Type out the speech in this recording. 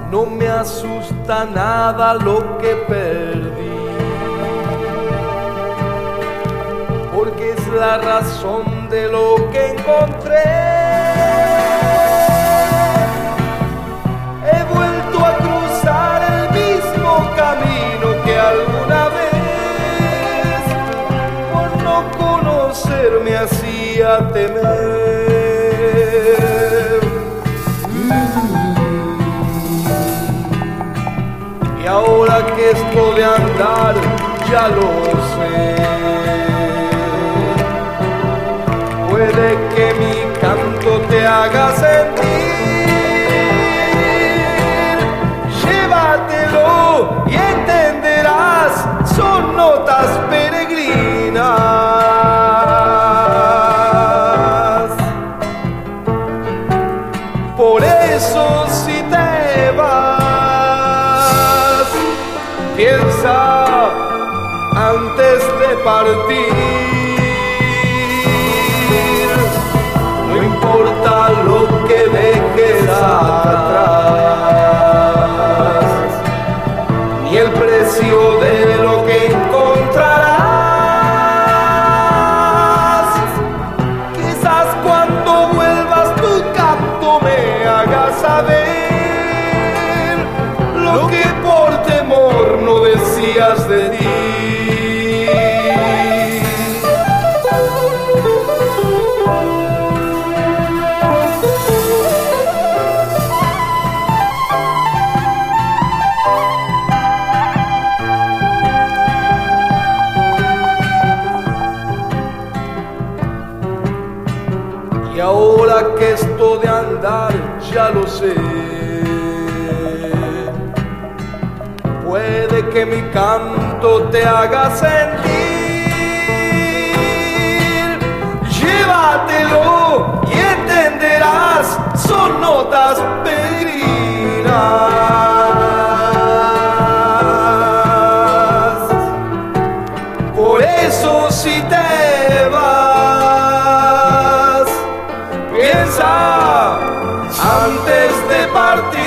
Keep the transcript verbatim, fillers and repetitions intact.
no me asusta nada lo que perdí, porque es la razón de lo que encontré. He vuelto a cruzar el mismo camino que alguna vez por no conocer me hacía temer. Y ahora que esto de andar ya lo sé, puede que mi canto te haga sentir. Llévatelo y entenderás, son notas peregrinas. Por eso si te vas, piensa antes de partir. No importa lo que dejes atrás, ni el precio de lo que encontrarás. Quizás cuando vuelvas tu canto me haga saber lo que por temor no decías de ti. Y ahora que esto de andar ya lo sé, puede que mi canto te haga sentir. Llévatelo y entenderás, son notas peregrinas. Por eso si te vas, piensa antes de partir.